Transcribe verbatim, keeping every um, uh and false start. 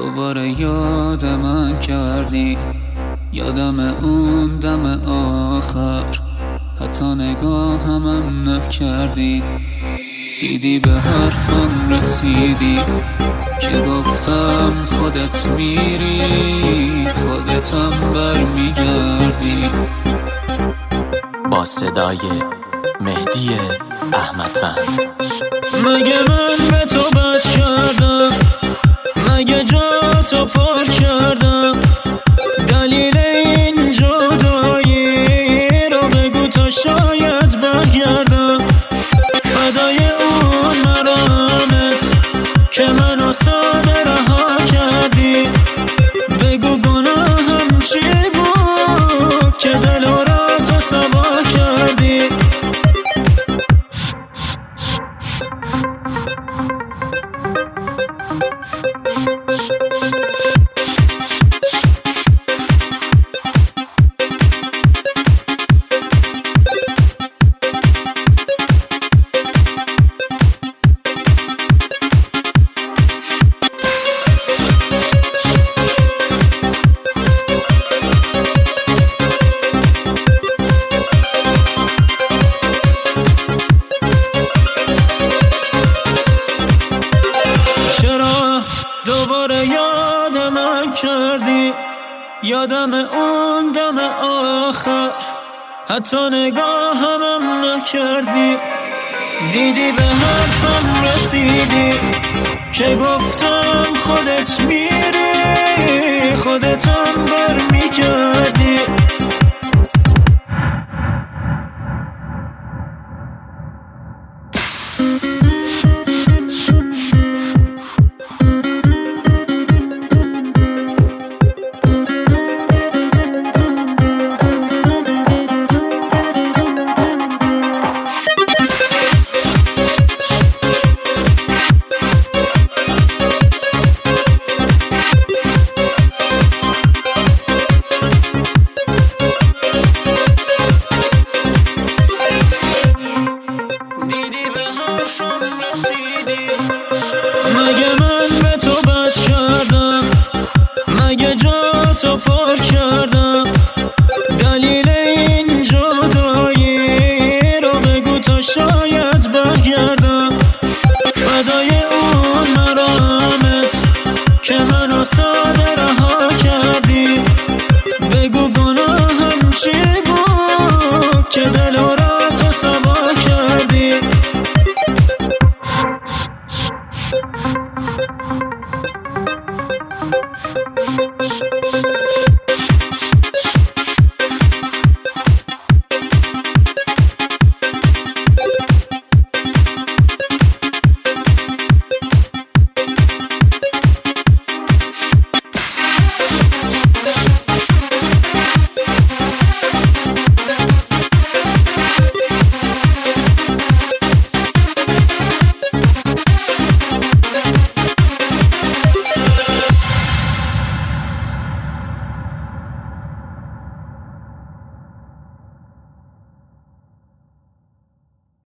دوباره یاد من کردی، یادم اون دم آخر، حتی نگاه همم نکردی. دیدی به حرفم رسیدی که گفتم خودت میری، خودتم برمیگردی. با صدای مهدی احمدوند. مگه من به تو بد کردم؟ مگه جا تو پر کردم؟ دلیل این جدایی رو بگو تا شاید برگردم. فدای اون مرامت که منو ساده رها کردی. بگو گناهم چی بود که دل را تو سوا کردی. دوباره یاد من کردی، یادم اون دم آخر، حتی نگاه همم نکردی. دیدی به حرفم رسیدی که گفتم خودت میری، خودتم برمیگردی. مگه من به تو بد کردم؟ مگه جا تو پر کردم؟ دلیل این جدایی رو بگو تا شاید برگردم. فدای اون مرامت که منو ساده رها